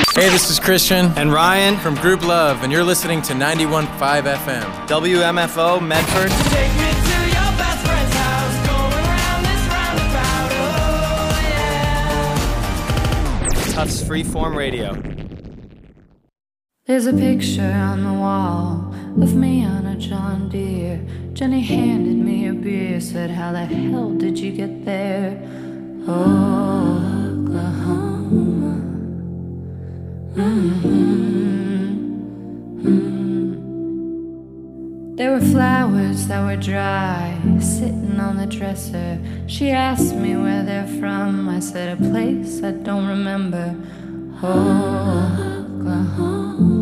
Hey, this is Christian and Ryan from Group Love, and you're listening to 91.5 FM. WMFO Medford. Take me to your best friend's house, going round this roundabout, oh yeah. Tufts Freeform Radio. There's a picture on the wall of me on a John Deere. Jenny handed me a beer, said, how the hell did you get there? Oklahoma. There were flowers that were dry, sitting on the dresser. She asked me where they're from. I said, a place I don't remember. Oklahoma.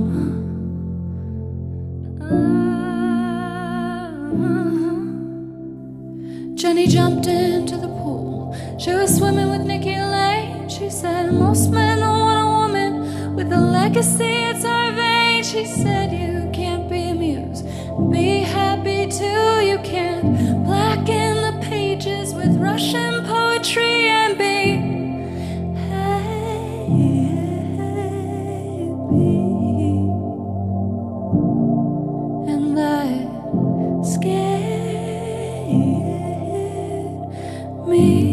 Jenny jumped into the pool. She was swimming with Nikki Lane. She said, most men don't want a woman with a legacy, it's our vein. She said, you can't be amused, be happy too. You can't blacken the pages with Russian poetry and be happy. And that scared me.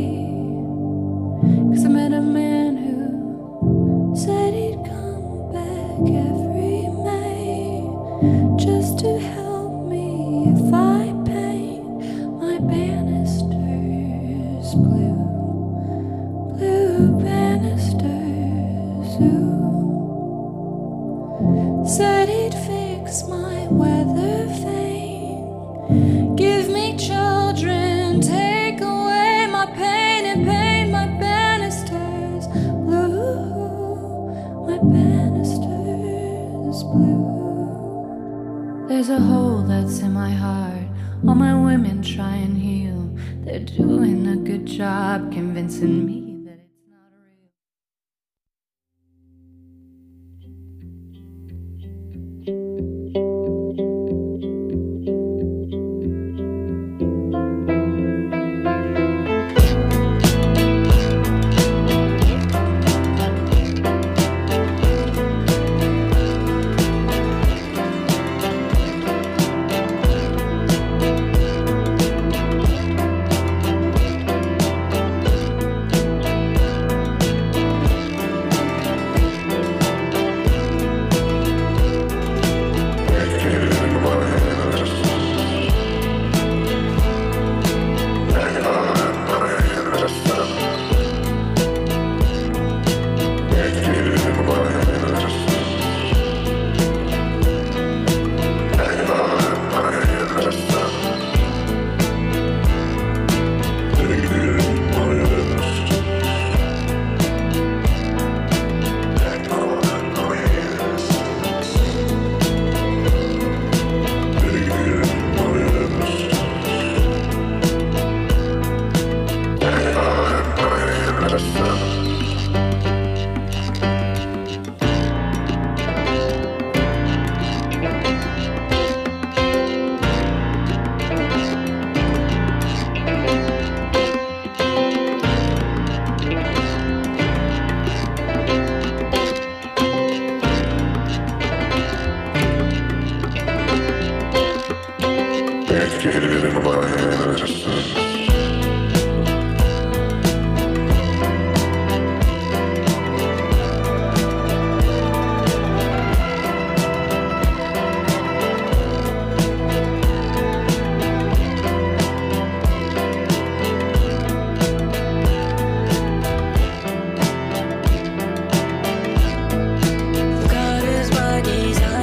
I met a man who said he'd come back every May just to help me if I paint my banisters blue, blue banisters. Ooh. Said he'd fix my weather vane, give me children, take away my pain and paint my banisters blue, my banisters blue. There's a hole that's in my heart, all my women try and heal. They're doing a good job convincing me that it's not real.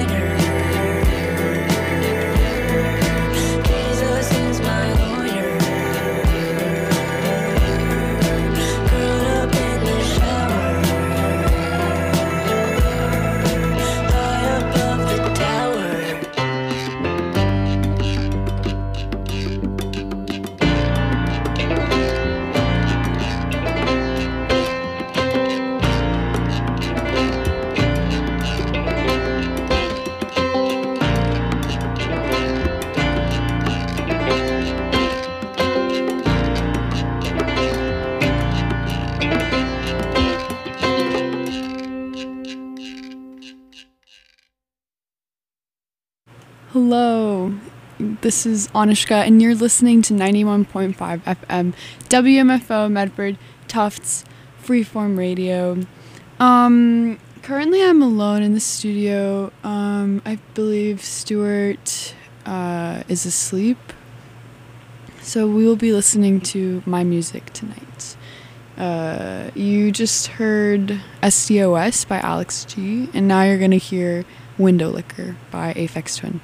Jesus is my lawyer. Hello, this is Anushka, and you're listening to 91.5 FM, WMFO, Medford, Tufts, Freeform Radio. Currently I'm alone in the studio. I believe Stuart is asleep, so we will be listening to my music tonight. You just heard SDOS by Alex G, and now you're gonna hear Window Licker by Aphex Twin.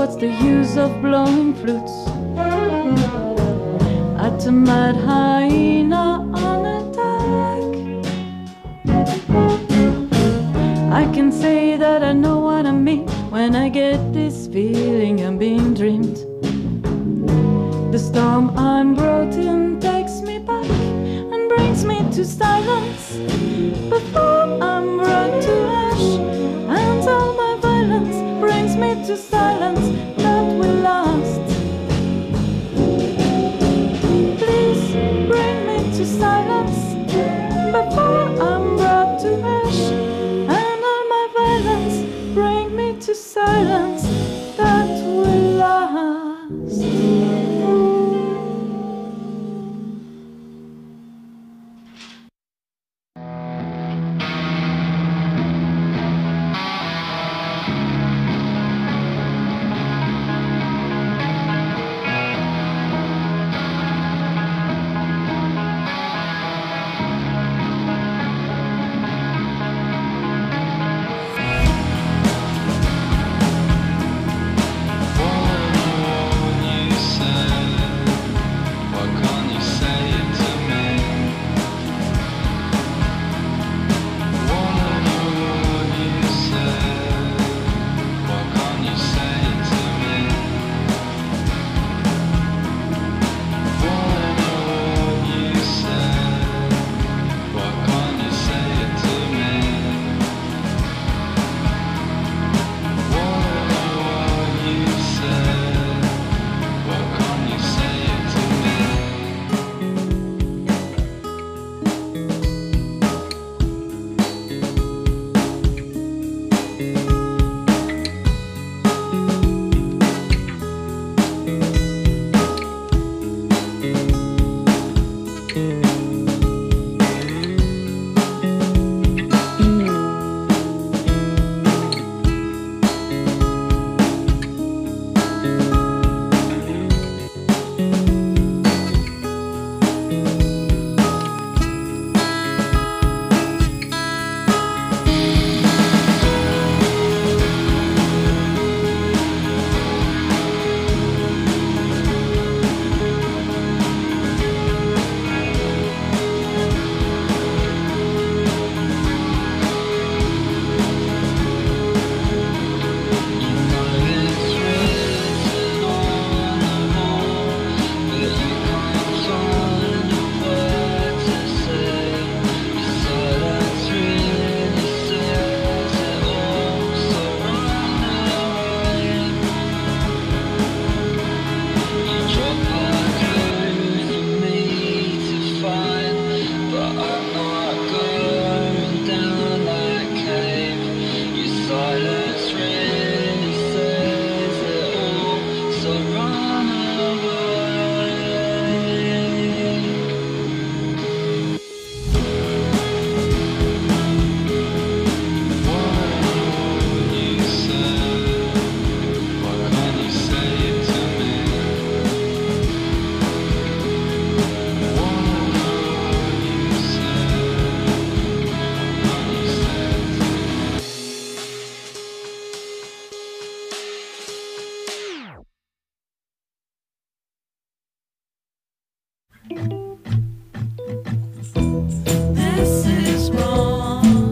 what's the use of blowing flutes at a mad hyena on attack? I can say that I know what I mean when I get this feeling I'm being dreamed. The storm I'm brought in takes me back and brings me to silence before I'm brought to ash, and all my violence brings me to silence that will last. Please bring me to silence before I'm brought to ash, and all my violence bring me to silence that will last. This is wrong.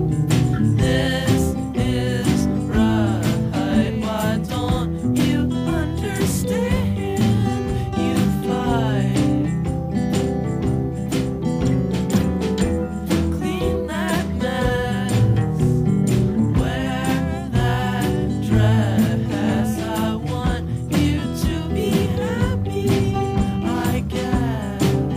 This is right. Why don't you understand? You fight. Clean that mess. Wear that dress. I want you to be happy, I guess.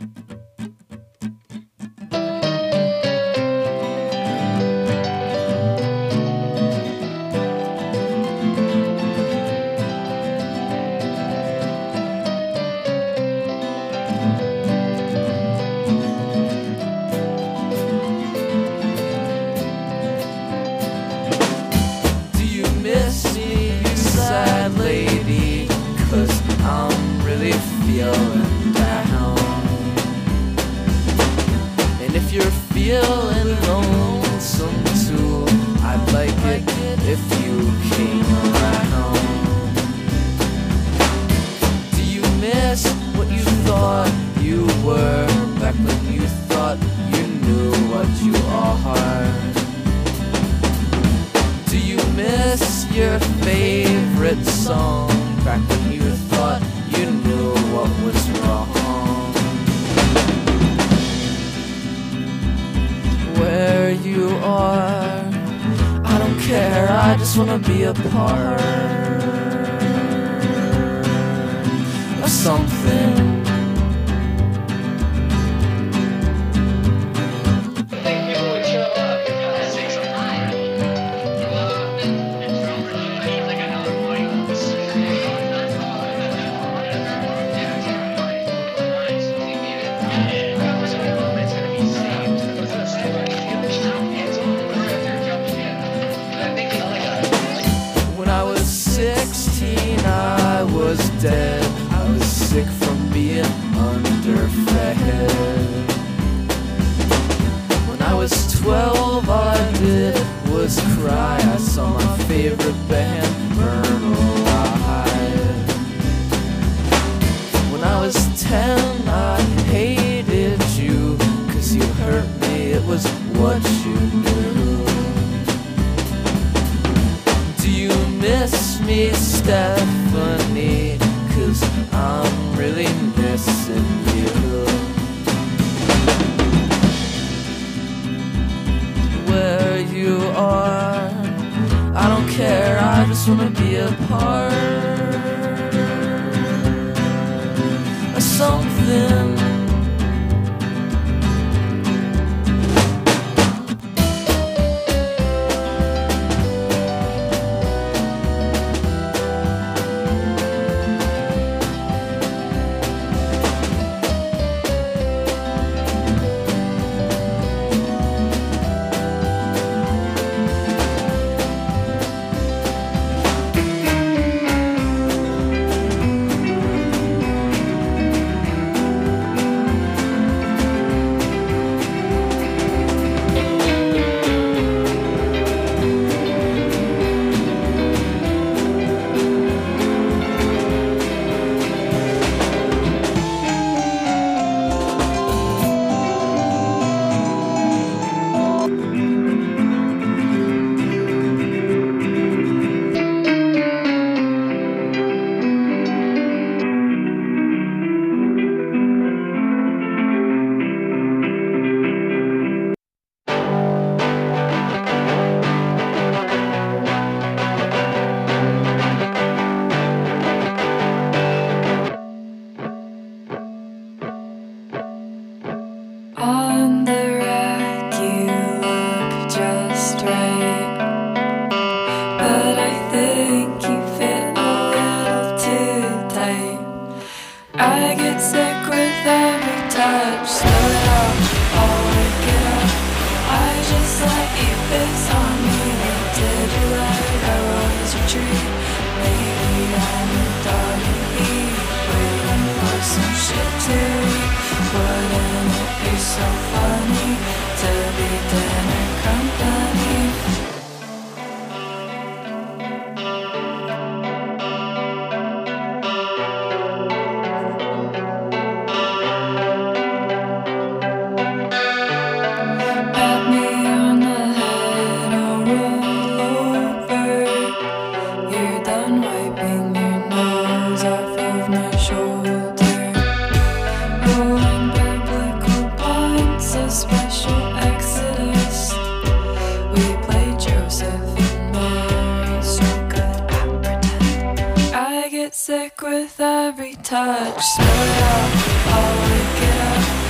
Sick with every touch, slow it up, I'll wake it up.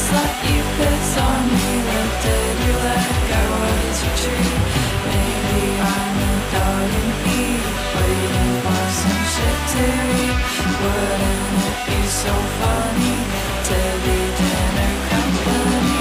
just like you piss on me. What did you let go? What is your tree? Maybe I'm a dog in heat, waiting for some shit to eat. Wouldn't it be so funny to be dinner company?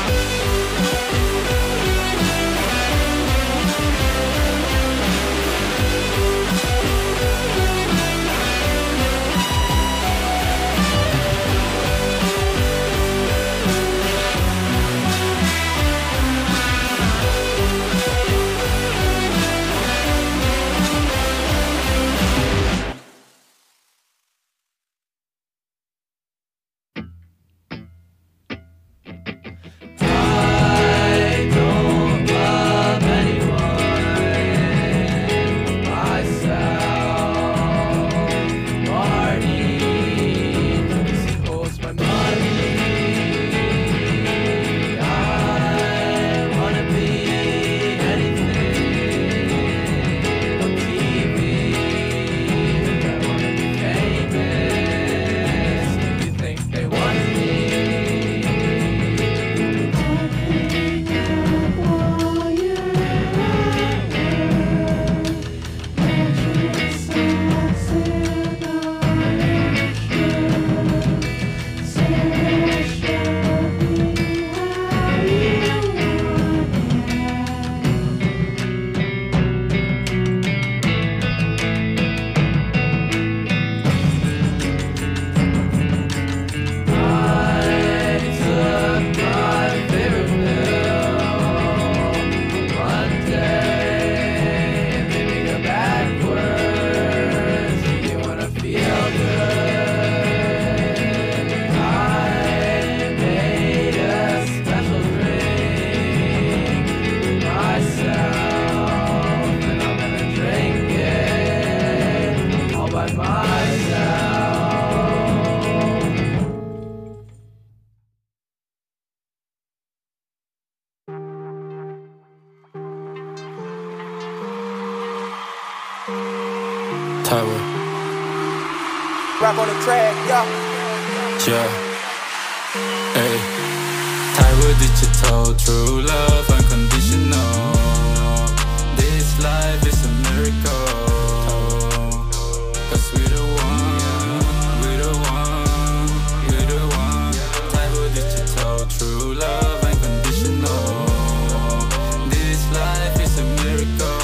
Tyler. Rock on the track, yeah. Yeah. Hey. Tyler Digital, true love, unconditional. This life is a miracle. Cause we the one, we the one, we the one. Tyler Digital, true love, unconditional. This life is a miracle.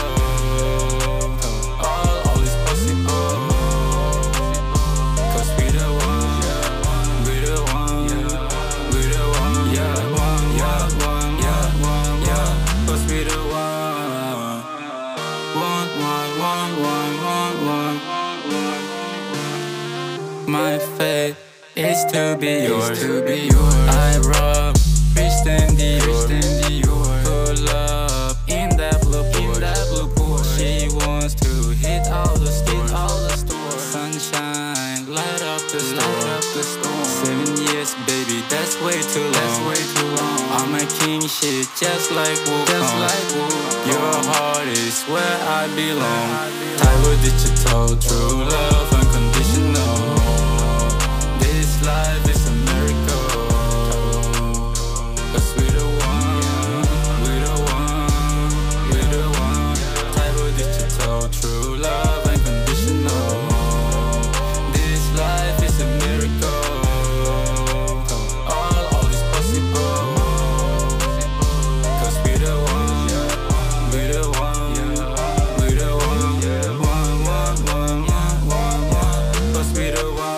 My fate is to be yours. I rob Christian Dior. Pull up in that blue Porsche. She wants to hit all the stores. Sunshine, light up the store. 7 years, baby, that's way too long. I'm a king shit, just like Wukong. Your heart is where I belong. Tyler Digital, true love, unconditional. This life is a miracle. Cause we the one, we the one, we the one. Tyler Digital, true love, unconditional. This life is a miracle. All is possible. Cause we the one, we the one, we the one. Cause we the one.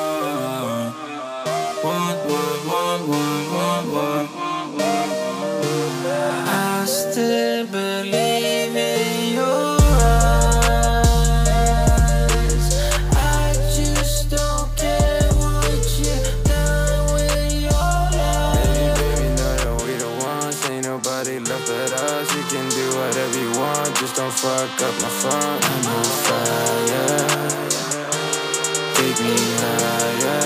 I still believe in your eyes. I just don't care what you've done with your life. Baby, know that we the ones. Ain't nobody left but us. You can do whatever you want, just don't fuck up my fun. I'm on fire. Take me higher.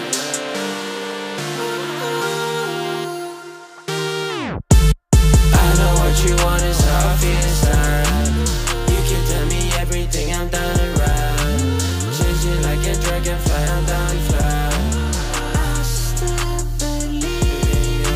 What you want is how I feel inside. You can tell me everything, I'm down to ride. Change it like a dragonfly, I'm down to fly. I still believe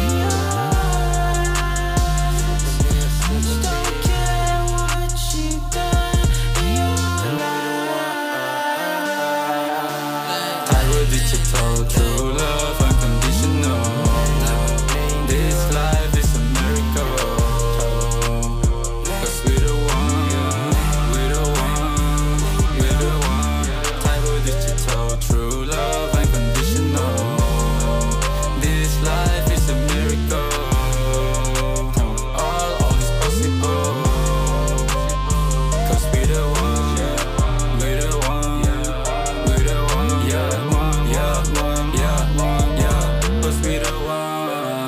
digital, true love unconditional. This life is a miracle. 'Cause we the one, we the one, we the one. Type of digital, true love unconditional. This life is a miracle. All is possible. 'Cause we the one, we the one, we the one, yeah, yeah, yeah. 'Cause we the one,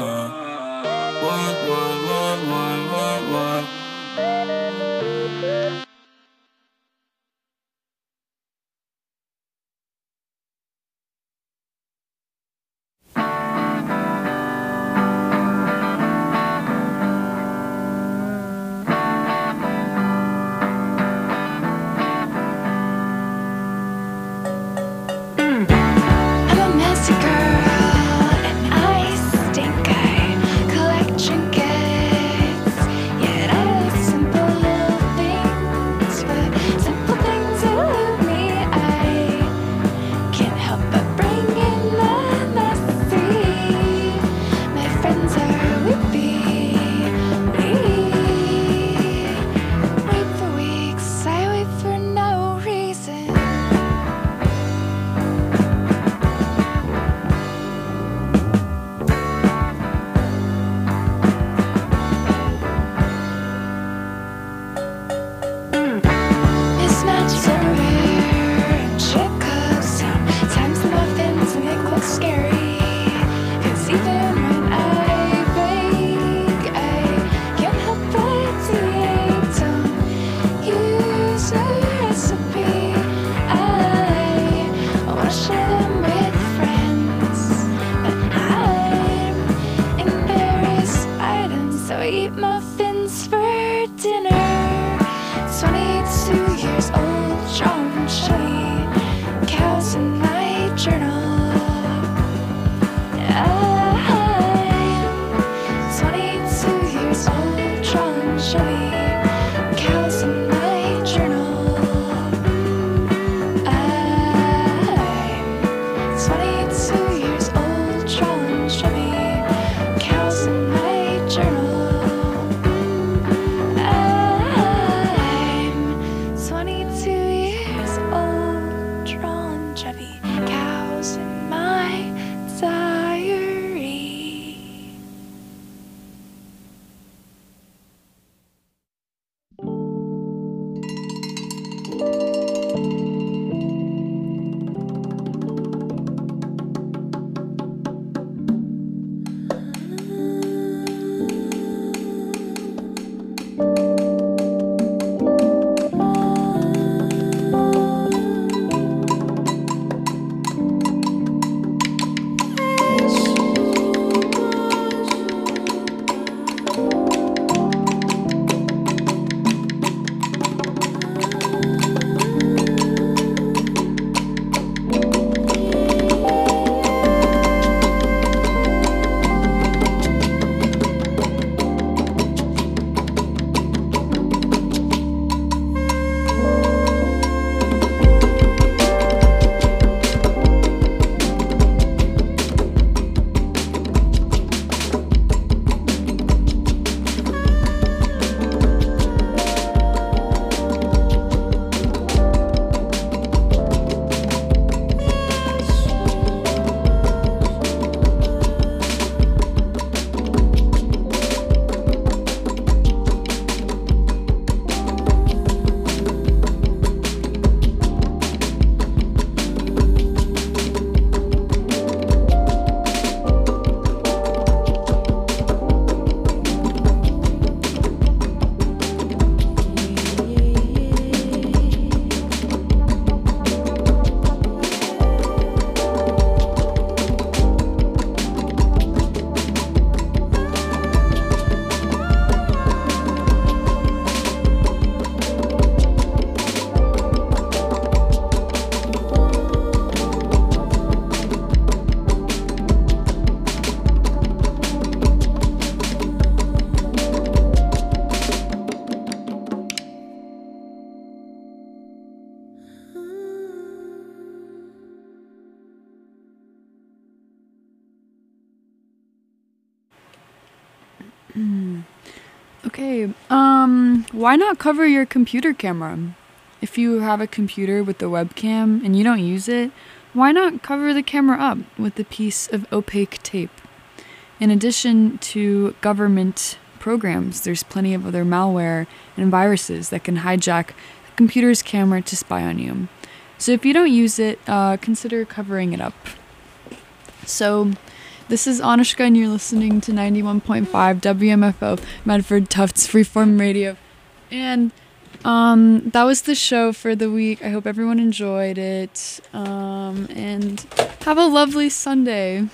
one. I'm a messy girl and I stink. I collect trinkets, yet I like simple little things. But simple things elude me. I can't help but bring in the messy. My friends are weepy. We wait for weeks. I wait for no reason. Mismatches are rare and shit cooks. Sometimes the muffins make look scary. 'Cause even when I bake, I can't help but deviate. Don't use a recipe. I wanna share them with friends, but I'm embarrassed items, so I eat muffins for dinner. 22 years old, John Shelley, cows in my journal. I'm 22 years old, John Shelley, cows in my journal. I'm 22 years old, John Shelley, cows in my journal. I'm 22 years old. Okay, why not cover your computer camera? If you have a computer with the webcam and you don't use it, why not cover the camera up with a piece of opaque tape? In addition to government programs, there's plenty of other malware and viruses that can hijack the computer's camera to spy on you. So if you don't use it, consider covering it up. So this is Anushka and you're listening to 91.5 WMFO Medford Tufts Freeform Radio. And that was the show for the week. I hope everyone enjoyed it. And have a lovely Sunday.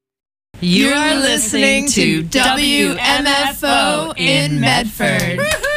You are listening to WMFO in Medford.